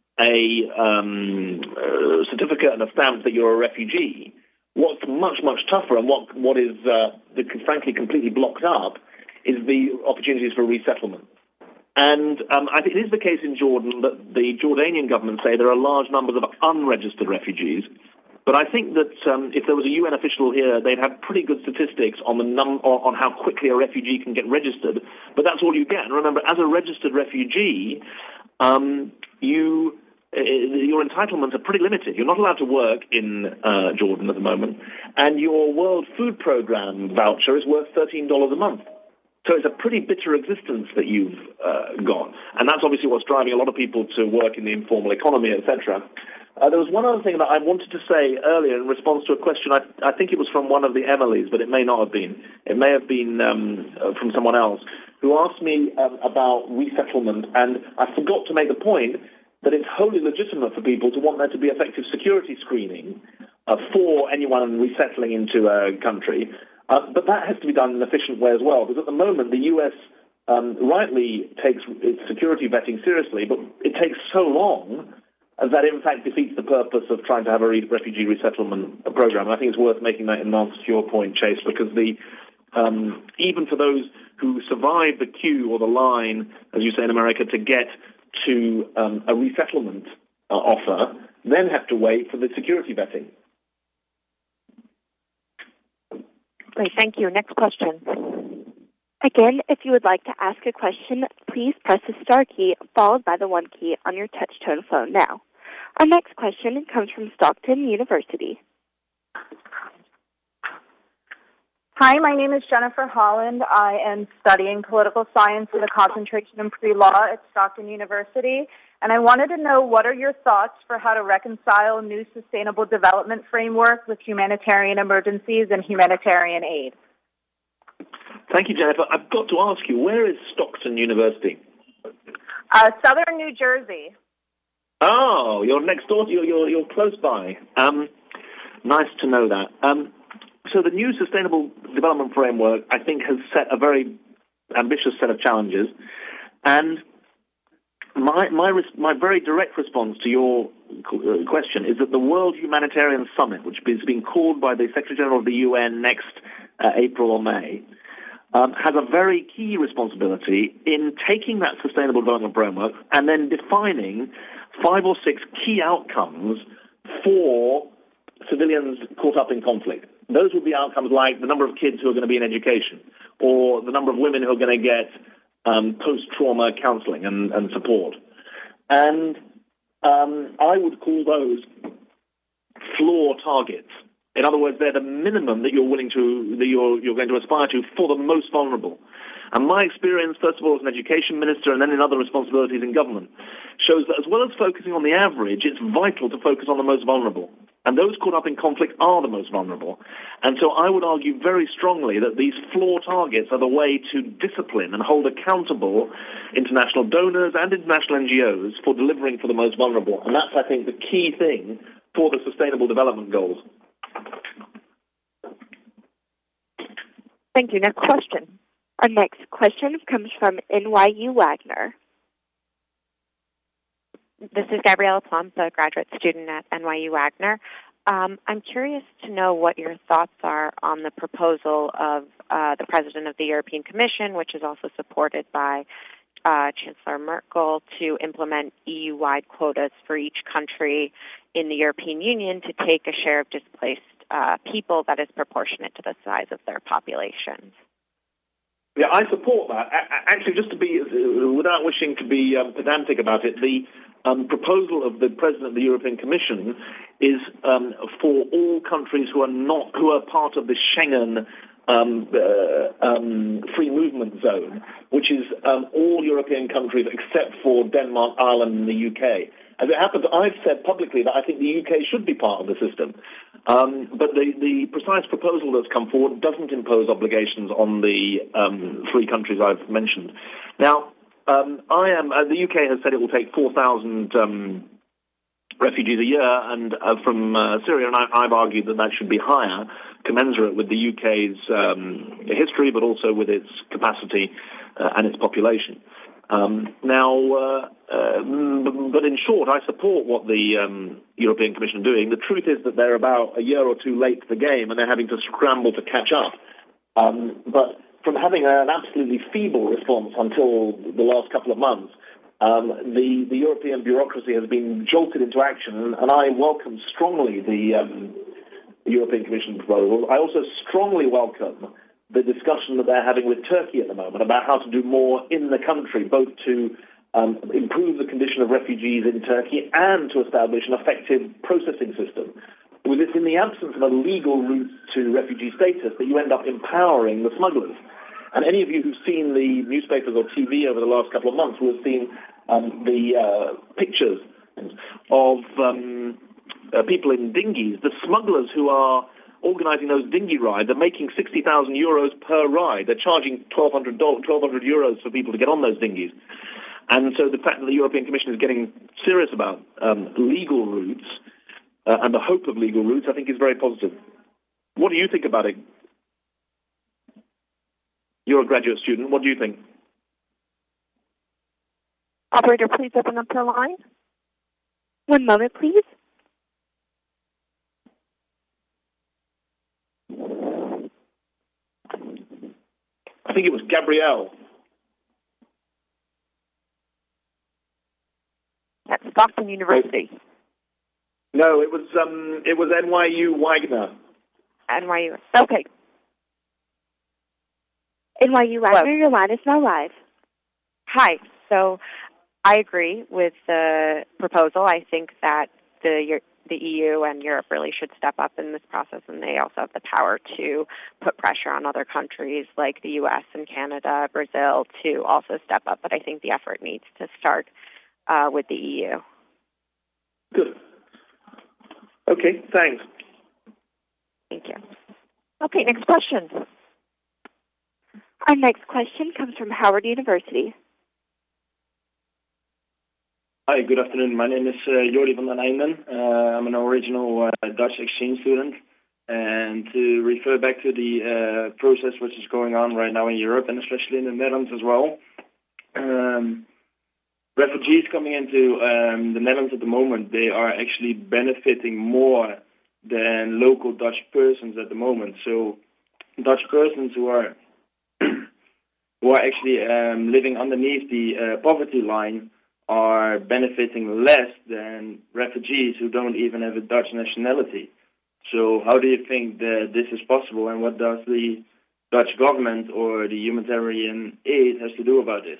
a um, uh, certificate and a stamp that you're a refugee. What's much, much tougher and what what is, uh, the, frankly, completely blocked up is the opportunities for resettlement. And um, I think it is the case in Jordan that the Jordanian government say there are large numbers of unregistered refugees. But I think that um, if there was a U N official here, they'd have pretty good statistics on the num- on how quickly a refugee can get registered. But that's all you get. And remember, as a registered refugee, um, you uh, your entitlements are pretty limited. You're not allowed to work in uh, Jordan at the moment, and your World Food Program voucher is worth thirteen dollars a month. So it's a pretty bitter existence that you've uh, got. And that's obviously what's driving a lot of people to work in the informal economy, et cetera. Uh, there was one other thing that I wanted to say earlier in response to a question. I, I think it was from one of the Emilys, but it may not have been. It may have been um, uh, from someone else, who asked me um, about resettlement. And I forgot to make the point that it's wholly legitimate for people to want there to be effective security screening uh, for anyone resettling into a country. Uh, but that has to be done in an efficient way as well, because at the moment the U S um, rightly takes its security vetting seriously, but it takes so long that in fact defeats the purpose of trying to have a re- refugee resettlement program. I think it's worth making that in answer to your point, Chase, because the um, even for those who survive the queue or the line, as you say in America, to get to um, a resettlement uh, offer, then have to wait for the security vetting. Great, thank you. Next question. Again, if you would like to ask a question, please press the star key followed by the one key on your touch-tone phone now. Our next question comes from Stockton University. Hi, my name is Jennifer Holland. I am studying political science with a concentration in pre-law at Stockton University, and I wanted to know what are your thoughts for how to reconcile new sustainable development framework with humanitarian emergencies and humanitarian aid. Thank you, Jennifer. I've got to ask you, where is Stockton University? Uh, Southern New Jersey. Oh, you're next door. You're you're, you're close by. Um, nice to know that. Um, so the new Sustainable Development Framework, I think, has set a very ambitious set of challenges, and my my my very direct response to your question is that the World Humanitarian Summit, which is being called by the Secretary General of the U N next uh, April or May, um, has a very key responsibility in taking that Sustainable Development Framework and then defining five or six key outcomes for civilians caught up in conflict. Those would be outcomes like the number of kids who are going to be in education, or the number of women who are going to get um, post-trauma counseling and, and support. And um, I would call those floor targets. In other words, they're the minimum that you're willing to, that you're, you're going to aspire to for the most vulnerable. And my experience, first of all, as an education minister and then in other responsibilities in government, shows that as well as focusing on the average, it's vital to focus on the most vulnerable. And those caught up in conflict are the most vulnerable. And so I would argue very strongly that these floor targets are the way to discipline and hold accountable international donors and international N G Os for delivering for the most vulnerable. And that's, I think, the key thing for the Sustainable Development Goals. Thank you. Next question. Our next question comes from N Y U Wagner. This is Gabriella Plump, a graduate student at N Y U Wagner. Um, I'm curious to know what your thoughts are on the proposal of uh, the President of the European Commission, which is also supported by uh, Chancellor Merkel, to implement E U-wide quotas for each country in the European Union to take a share of displaced uh, people that is proportionate to the size of their populations. Yeah, I support that. Actually, just to be, without wishing to be um, pedantic about it, the um, proposal of the President of the European Commission is um, for all countries who are not, who are part of the Schengen um, uh, um, free movement zone, which is um, all European countries except for Denmark, Ireland, and the U K. As it happens, I've said publicly that I think the U K should be part of the system. Um, but the, the precise proposal that's come forward doesn't impose obligations on the um, three countries I've mentioned. Now, um, I am. Uh, the U K has said it will take four thousand um, refugees a year, and uh, from uh, Syria, and I, I've argued that that should be higher, commensurate with the U K's um, history, but also with its capacity uh, and its population. Um, now, uh, uh, but in short, I support what the um, European Commission are doing. The truth is that they're about a year or two late to the game, and they're having to scramble to catch up. Um, but from having an absolutely feeble response until the last couple of months, um, the, the European bureaucracy has been jolted into action, and, and I welcome strongly the, um, the European Commission proposal. I also strongly welcome the discussion that they're having with Turkey at the moment about how to do more in the country, both to um, improve the condition of refugees in Turkey and to establish an effective processing system. Because it's in the absence of a legal route to refugee status that you end up empowering the smugglers. And any of you who've seen the newspapers or T V over the last couple of months will have seen um, the uh, pictures of um, uh, people in dinghies, the smugglers who are organising those dinghy rides. They're making sixty thousand euros per ride. They're charging twelve hundred euros for people to get on those dinghies. And so the fact that the European Commission is getting serious about um, legal routes uh, and the hope of legal routes, I think is very positive. What do you think about it? You're a graduate student. What do you think? Operator, please open up the line. One moment, please. I think it was Gabrielle. At Stockton University. No, it was um, it was N Y U Wagner. N Y U. Okay. N Y U Wagner, your line is now live. Hi. So I agree with the proposal. I think that the the E U and Europe really should step up in this process, and they also have the power to put pressure on other countries like the U S and Canada, Brazil, to also step up. But I think the effort needs to start uh, with the E U. Good. Okay, thanks. Thank you. Okay, next question. Our next question comes from Howard University. Hi, good afternoon. My name is uh, Jordi van den Einden. Uh, I'm an original uh, Dutch exchange student. And to refer back to the uh, process which is going on right now in Europe, and especially in the Netherlands as well, um, refugees coming into um, the Netherlands at the moment, they are actually benefiting more than local Dutch persons at the moment. So Dutch persons who are who are actually um, living underneath the uh, poverty line are benefiting less than refugees who don't even have a Dutch nationality. So how do you think that this is possible, and what does the Dutch government or the humanitarian aid has to do about this?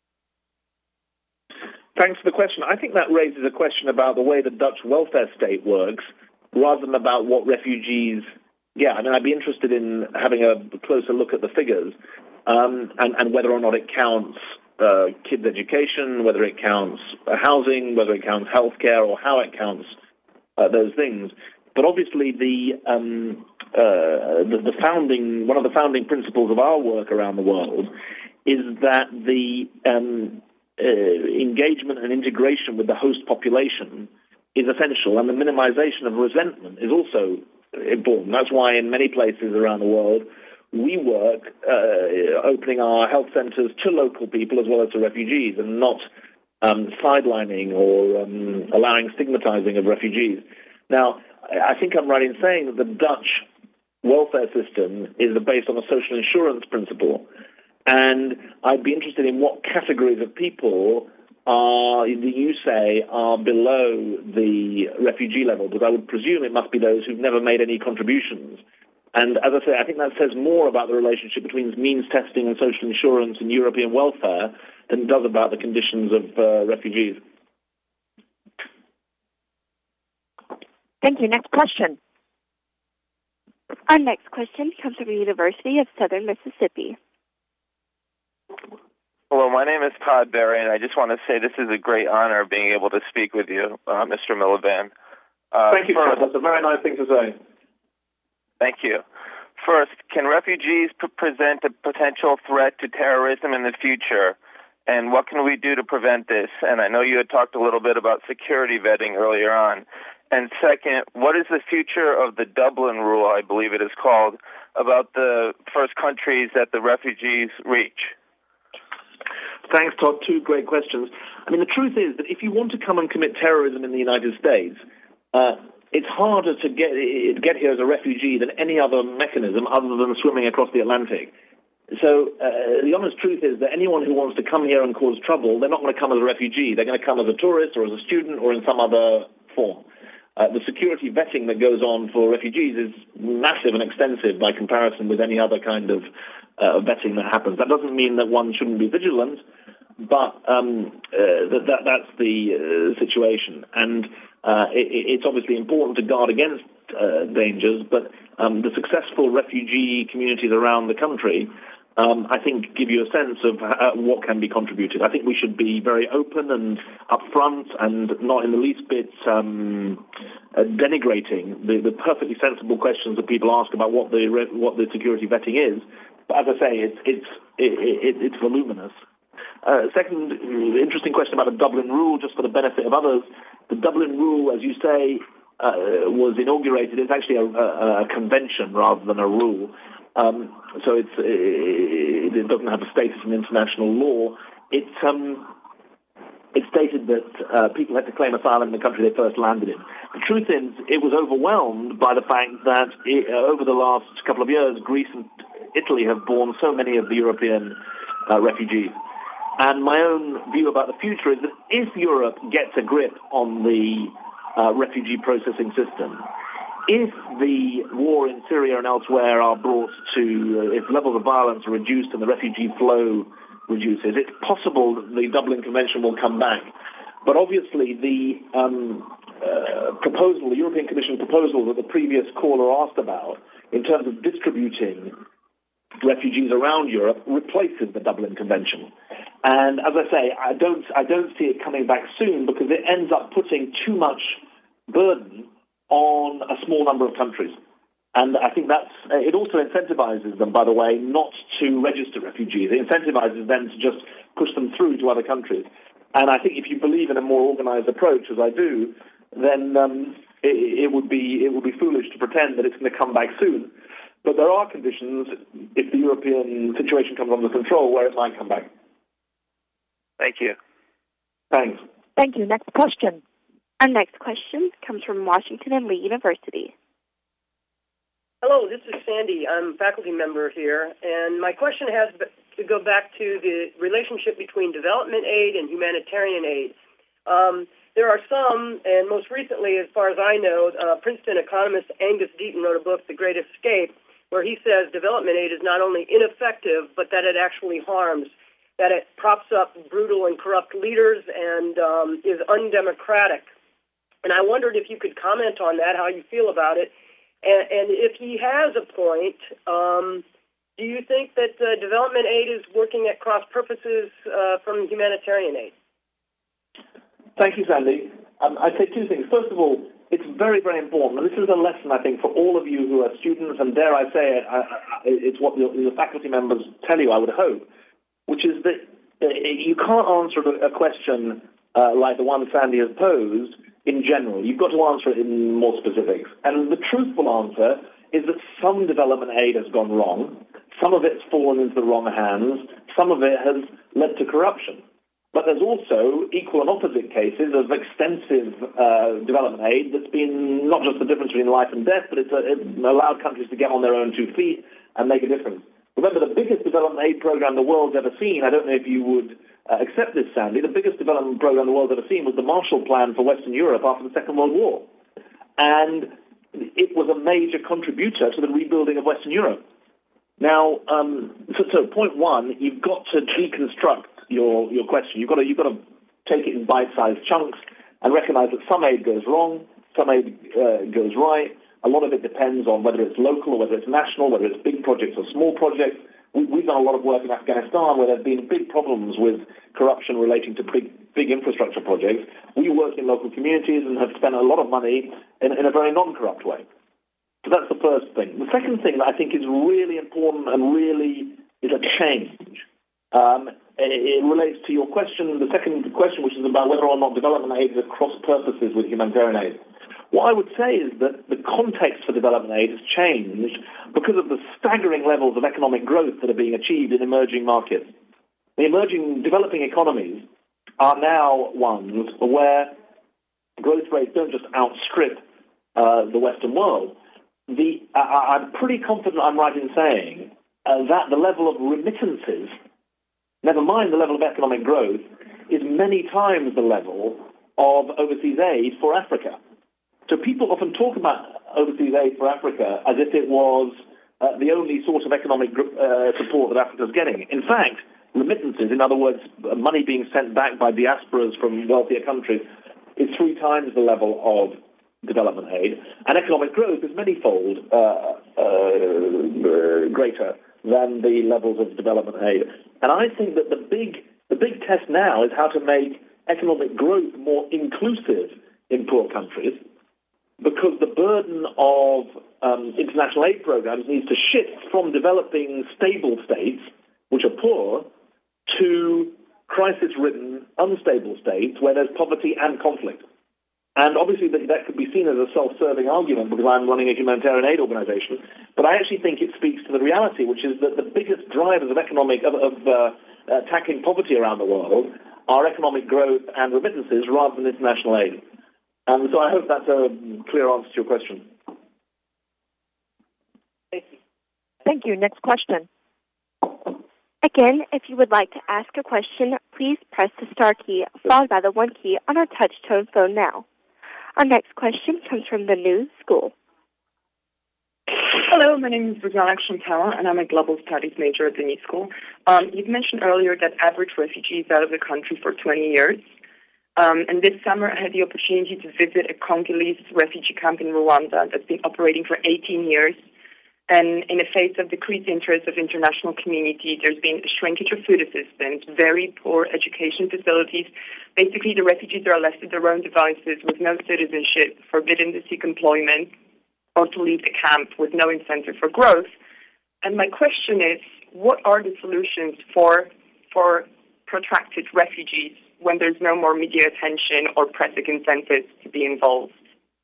Thanks for the question. I think that raises a question about the way the Dutch welfare state works, rather than about what refugees get. I mean, I'd be interested in having a closer look at the figures um, and, and whether or not it counts uh, kids' education, whether it counts uh, housing, whether it counts healthcare, or how it counts uh, those things. But obviously, the, um, uh, the the founding one of the founding principles of our work around the world is that the um, uh, engagement and integration with the host population is essential, and the minimization of resentment is also important. That's why in many places around the world we work uh, opening our health centers to local people as well as to refugees, and not um, sidelining or um, allowing stigmatizing of refugees. Now, I think I'm right in saying that the Dutch welfare system is based on a social insurance principle, and I'd be interested in what categories of people are, you say, are below the refugee level, because I would presume it must be those who've never made any contributions. And as I say, I think that says more about the relationship between means testing and social insurance and European welfare than it does about the conditions of uh, refugees. Thank you. Next question. Our next question comes from the University of Southern Mississippi. Hello, my name is Todd Berry, and I just want to say this is a great honor being able to speak with you, uh, Mister Miliband. Uh, Thank you, first, Todd. That's a very nice thing to say. Thank you. First, can refugees p- present a potential threat to terrorism in the future? And what can we do to prevent this? And I know you had talked a little bit about security vetting earlier on. And second, what is the future of the Dublin Rule, I believe it is called, about the first countries that the refugees reach? Thanks, Todd. Two great questions. I mean, the truth is that if you want to come and commit terrorism in the United States, uh, it's harder to get get here as a refugee than any other mechanism other than swimming across the Atlantic. So uh, the honest truth is that anyone who wants to come here and cause trouble, they're not going to come as a refugee. They're going to come as a tourist or as a student or in some other form. Uh, the security vetting that goes on for refugees is massive and extensive by comparison with any other kind of uh, vetting that happens. That doesn't mean that one shouldn't be vigilant, but um, uh, that, that, that's the uh, situation. And uh, it, it's obviously important to guard against uh, dangers, but um, the successful refugee communities around the country, Um, I think, give you a sense of uh, what can be contributed. I think we should be very open and upfront and not in the least bit um, uh, denigrating the, the perfectly sensible questions that people ask about what the what the security vetting is. But as I say, it's it's it, it, it's voluminous. Uh, second, interesting question about the Dublin Rule, just for the benefit of others. The Dublin Rule, as you say, uh, was inaugurated. It's actually a, a, a convention rather than a rule. Um, so it's, it, it doesn't have a status in international law. It, um, it stated that uh, people had to claim asylum in the country they first landed in. The truth is, it was overwhelmed by the fact that it, uh, over the last couple of years, Greece and Italy have borne so many of the European uh, refugees. And my own view about the future is that if Europe gets a grip on the uh, refugee processing system, if the war in Syria and elsewhere are brought to, uh, if levels of violence are reduced and the refugee flow reduces, it's possible that the Dublin Convention will come back. But obviously the um, uh, proposal, the European Commission proposal that the previous caller asked about in terms of distributing refugees around Europe replaces the Dublin Convention. And as I say, I don't, I don't see it coming back soon because it ends up putting too much burden on a small number of countries. And I think that's, it also incentivizes them, by the way, not to register refugees. It incentivizes them to just push them through to other countries. And I think if you believe in a more organized approach, as I do, then um, it, it would be it would be foolish to pretend that it's going to come back soon. But there are conditions, if the European situation comes under control, where it might come back. Thank you. Thanks. Thank you. Next question. Our next question comes from Washington and Lee University. Hello, this is Sandy. I'm a faculty member here, and my question has to go back to the relationship between development aid and humanitarian aid. Um, there are some, and most recently, as far as I know, uh, Princeton economist Angus Deaton wrote a book, The Great Escape, where he says development aid is not only ineffective, but that it actually harms, that it props up brutal and corrupt leaders and um, is undemocratic. And I wondered if you could comment on that, how you feel about it. And, and if he has a point, um, do you think that uh, development aid is working at cross purposes uh, from humanitarian aid? Thank you, Sandy. Um, I'd say two things. First of all, it's very, very important, and this is a lesson, I think, for all of you who are students, and dare I say it, I, I, it's what the, the faculty members tell you, I would hope, which is that uh, you can't answer a question uh, like the one Sandy has posed in general. You've got to answer it in more specifics. And the truthful answer is that some development aid has gone wrong, Some of it's fallen into the wrong hands. Some of it has led to corruption. But there's also equal and opposite cases of extensive uh, development aid that's been not just the difference between life and death, but it's, uh, it's allowed countries to get on their own two feet and make a difference. Remember, the biggest development aid program the world's ever seen, I don't know if you would uh, accept this, Sandy, the biggest development program the world's ever seen was the Marshall Plan for Western Europe after the Second World War. And it was a major contributor to the rebuilding of Western Europe. Now, um, so, so point one, you've got to deconstruct your your question. You've got to you've got to take it in bite-sized chunks and recognize that some aid goes wrong, some aid uh, goes right. A lot of it depends on whether it's local or whether it's national, whether it's big projects or small projects. We, we've done a lot of work in Afghanistan where there have been big problems with corruption relating to big big infrastructure projects. We work in local communities and have spent a lot of money in, in a very non-corrupt way. So that's the first thing. The second thing that I think is really important and really is a change. Um, it relates to your question, the second question, which is about whether or not development aid is at cross purposes with humanitarian aid. What I would say is that the context for development aid has changed because of the staggering levels of economic growth that are being achieved in emerging markets. The emerging, developing economies are now ones where growth rates don't just outstrip uh, the Western world. The, uh, I'm pretty confident I'm right in saying uh, that the level of remittances, never mind the level of economic growth, is many times the level of overseas aid for Africa. So people often talk about overseas aid for Africa as if it was uh, the only source of economic uh, support that Africa is getting. In fact, remittances, in other words, money being sent back by diasporas from wealthier countries, is three times the level of development aid, and economic growth is manyfold uh, uh, greater than the levels of development aid. And I think that the big the big test now is how to make economic growth more inclusive in poor countries, because the burden of um, international aid programs needs to shift from developing stable states, which are poor, to crisis-ridden, unstable states where there's poverty and conflict. And obviously that, that could be seen as a self-serving argument because I'm running a humanitarian aid organization, but I actually think it speaks to the reality, which is that the biggest drivers of economic, of, of uh, attacking poverty around the world are economic growth and remittances rather than international aid. And so I hope that's a clear answer to your question. Thank you. Next question. Again, if you would like to ask a question, please press the star key followed by the one key on our touch-tone phone now. Our next question comes from the New School. Hello, my name is Bujana Shantawa, and I'm a global studies major at the New School. Um, you've mentioned earlier that average refugee is out of the country for twenty years. Um, and this summer, I had the opportunity to visit a Congolese refugee camp in Rwanda that's been operating for eighteen years. And in the face of decreased interest of international community, there's been a shrinkage of food assistance, very poor education facilities. Basically, the refugees are left to their own devices with no citizenship, forbidden to seek employment, or to leave the camp with no incentive for growth. And my question is, what are the solutions for for protracted refugees when there's no more media attention or pressing incentives to be involved?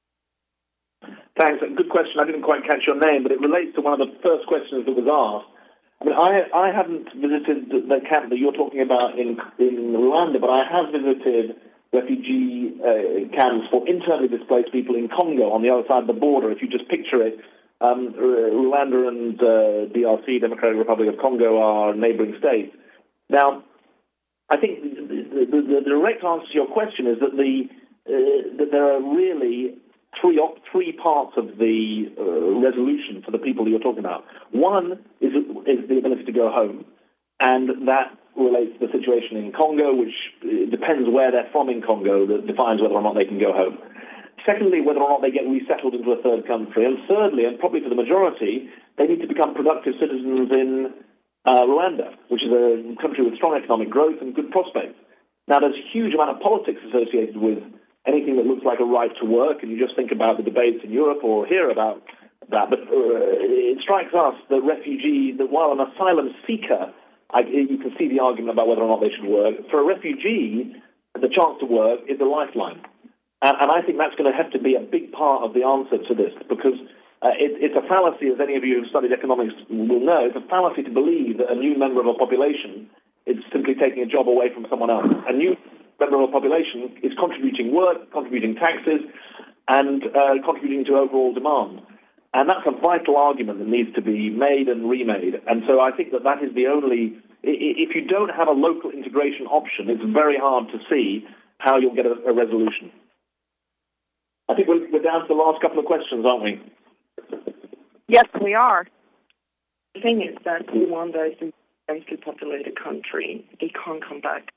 Thanks. Good question. I didn't quite catch your name, but it relates to one of the first questions that was asked. I mean, I I haven't visited the camp that you're talking about in in Rwanda, but I have visited refugee uh, camps for internally displaced people in Congo on the other side of the border. If you just picture it, um, Rwanda and uh, D R C, Democratic Republic of Congo, are neighboring states. Now, I think the, the, the direct answer to your question is that the uh, that there are really three three parts of the uh, resolution for the people that you're talking about. One is is the ability to go home, and that relates to the situation in Congo, which depends where they're from in Congo, that defines whether or not they can go home. Secondly, whether or not they get resettled into a third country. And thirdly, and probably for the majority, they need to become productive citizens in uh, Rwanda, which is a country with strong economic growth and good prospects. Now, there's a huge amount of politics associated with anything that looks like a right to work, and you just think about the debates in Europe or here about that. But uh, it strikes us that refugee, that while an asylum seeker, I, you can see the argument about whether or not they should work. For a refugee, the chance to work is a lifeline. And, and I think that's going to have to be a big part of the answer to this, because Uh, it, it's a fallacy, as any of you who've studied economics will know, it's a fallacy to believe that a new member of a population is simply taking a job away from someone else. A new member of a population is contributing work, contributing taxes, and uh, contributing to overall demand. And that's a vital argument that needs to be made and remade. And so I think that that is the only... If you don't have a local integration option, it's very hard to see how you'll get a, a resolution. I think we're, we're down to the last couple of questions, aren't we? Yes, we are. The thing is that Rwanda is a densely populated country. They can't come back.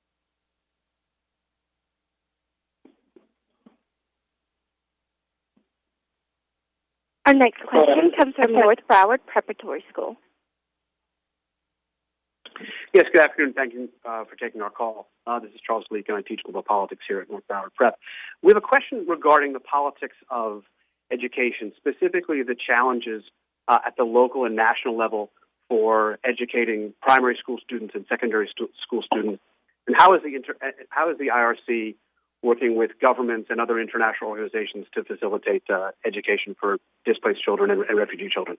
Our next question comes from North Broward Preparatory School. Yes, good afternoon. Thank you uh, for taking our call. Uh, this is Charles Leak, and I teach global politics here at North Broward Prep. We have a question regarding the politics of education, specifically the challenges uh, at the local and national level for educating primary school students and secondary stu- school students. And how is the inter- how is the I R C working with governments and other international organizations to facilitate uh, education for displaced children and, and refugee children?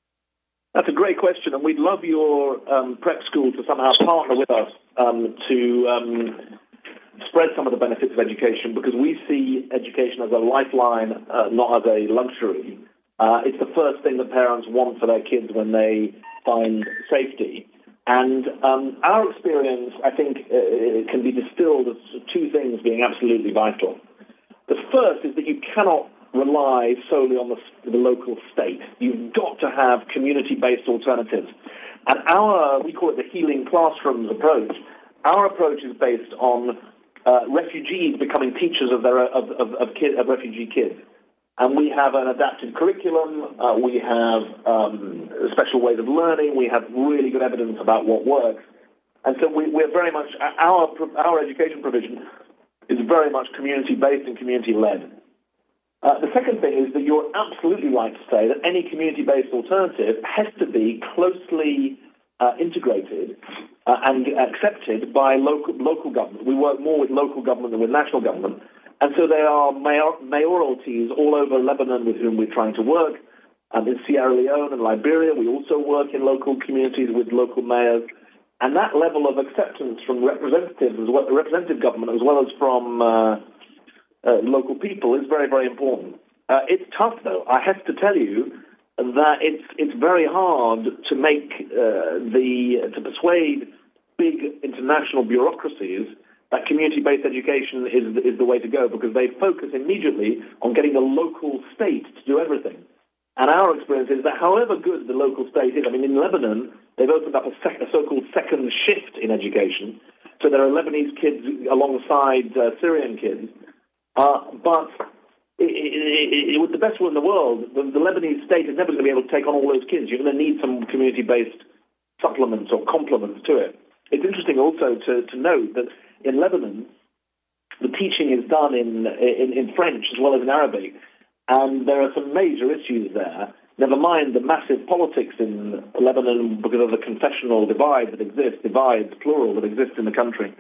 That's a great question, and we'd love your um, prep school to somehow partner with us um, to um, spread some of the benefits of education, because we see education as a lifeline, uh, not as a luxury. Uh, it's the first thing that parents want for their kids when they find safety. And um, our experience, I think, uh, can be distilled as two things being absolutely vital. The first is that you cannot rely solely on the, the local state. You've got to have community-based alternatives. And our, we call it the healing classrooms approach, our approach is based on uh, refugees becoming teachers of, their, of, of, of, kid, of refugee kids. And we have an adapted curriculum, uh, we have um, special ways of learning, we have really good evidence about what works. And so we, we're very much, our, our education provision is very much community-based and community-led. Uh, the second thing is that you're absolutely right to say that any community-based alternative has to be closely uh, integrated uh, and accepted by local local government. We work more with local government than with national government. And so there are mayor, mayoralties all over Lebanon with whom we're trying to work. Um, in Sierra Leone and Liberia, we also work in local communities with local mayors. And that level of acceptance from representatives, as well, representative government, as well as from uh, uh, local people, is very, very important. Uh, it's tough, though. I have to tell you that it's it's very hard to make uh, the to persuade big international bureaucracies that community-based education is is the way to go, because they focus immediately on getting the local state to do everything. And our experience is that however good the local state is, I mean, in Lebanon, they've opened up a, sec- a so-called second shift in education. So there are Lebanese kids alongside uh, Syrian kids. Uh, but it, it, it, with the best will in the world, the, the Lebanese state is never going to be able to take on all those kids. You're going to need some community-based supplements or complements to it. It's interesting also to, to note that in Lebanon, the teaching is done in, in, in French as well as in Arabic. And there are some major issues there, never mind the massive politics in Lebanon because of the confessional divide that exists, divides, plural, that exists in the country.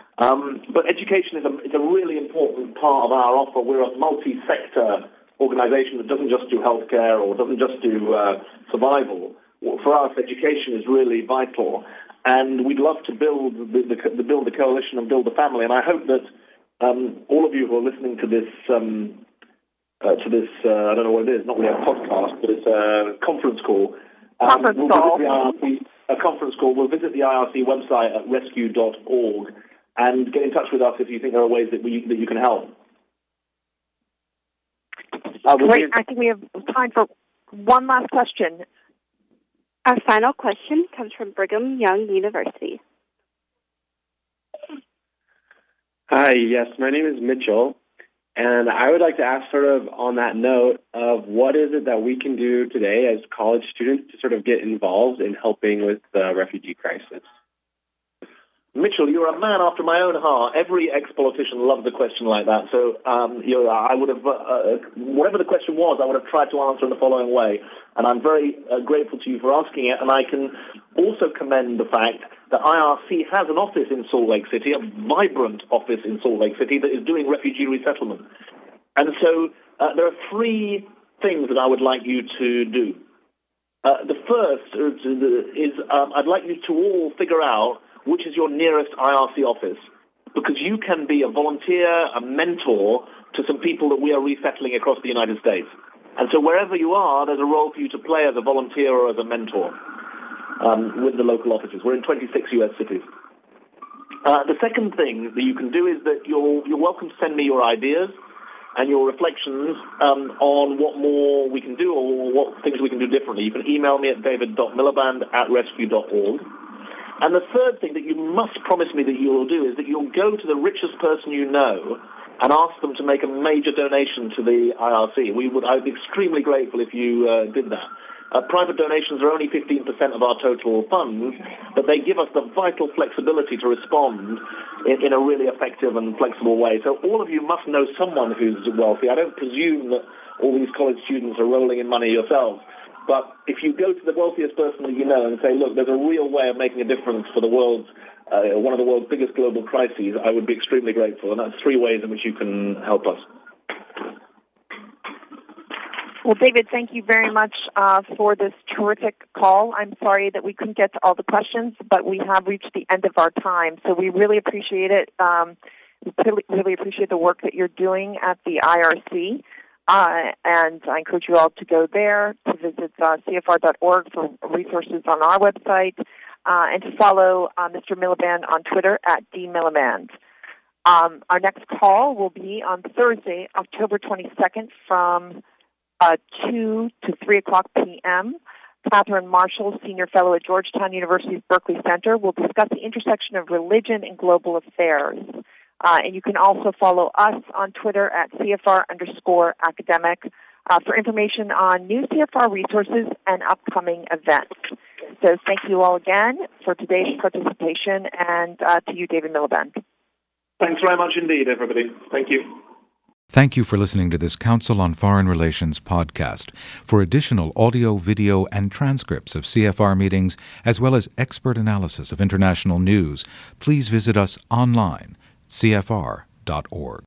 Um, but education is a, is a really important part of our offer. We're a multi-sector organization that doesn't just do healthcare or doesn't just do uh, survival. For us, education is really vital. And we'd love to build the, the, the build the coalition and build the family. And I hope that um, all of you who are listening to this um, uh, to this uh, I don't know what it is, not really a podcast, but it's a conference call. Um, conference we'll call. Visit the I R C, a conference call. We'll visit the I R C website at rescue dot org and get in touch with us if you think there are ways that we that you can help. Uh, Great. I think we have time for one last question. Our final question comes from Brigham Young University. Hi, yes, my name is Mitchell, and I would like to ask sort of on that note of what is it that we can do today as college students to sort of get involved in helping with the refugee crisis? Mitchell, you're a man after my own heart. Every ex-politician loves a question like that. So um, you're, I would have, uh, whatever the question was, I would have tried to answer in the following way. And I'm very uh, grateful to you for asking it. And I can also commend the fact that I R C has an office in Salt Lake City, a vibrant office in Salt Lake City that is doing refugee resettlement. And so uh, there are three things that I would like you to do. Uh, the first is um, I'd like you to all figure out which is your nearest I R C office, because you can be a volunteer, a mentor to some people that we are resettling across the United States. And so wherever you are, there's a role for you to play as a volunteer or as a mentor um, with the local offices. We're in twenty-six U S cities. Uh, the second thing that you can do is that you're, you're welcome to send me your ideas and your reflections um, on what more we can do or what things we can do differently. You can email me at david dot miliband at rescue dot org. And the third thing that you must promise me that you will do is that you'll go to the richest person you know and ask them to make a major donation to the I R C. We would, I'd be extremely grateful if you uh, did that. Uh, private donations are only fifteen percent of our total funds, but they give us the vital flexibility to respond in, in a really effective and flexible way. So all of you must know someone who's wealthy. I don't presume that all these college students are rolling in money yourselves, but if you go to the wealthiest person that you know and say, look, there's a real way of making a difference for the world's, uh, one of the world's biggest global crises, I would be extremely grateful. And that's three ways in which you can help us. Well, David, thank you very much uh, for this terrific call. I'm sorry that we couldn't get to all the questions, but we have reached the end of our time. So we really appreciate it. Um, we really, really appreciate the work that you're doing at the I R C. Uh, and I encourage you all to go there, to visit uh, C F R dot org for resources on our website, uh, and to follow uh, Mister Miliband on Twitter at d miliband. Um, our next call will be on Thursday, October twenty-second from Uh, two to three o'clock p.m. Catherine Marshall, Senior Fellow at Georgetown University's Berkeley Center, will discuss the intersection of religion and global affairs. Uh, and you can also follow us on Twitter at C F R underscore academic uh, for information on new C F R resources and upcoming events. So thank you all again for today's participation, and uh, to you, David Miliband. Thanks very much indeed, everybody. Thank you. Thank you for listening to this Council on Foreign Relations podcast. For additional audio, video, and transcripts of C F R meetings, as well as expert analysis of international news, please visit us online, C F R dot org.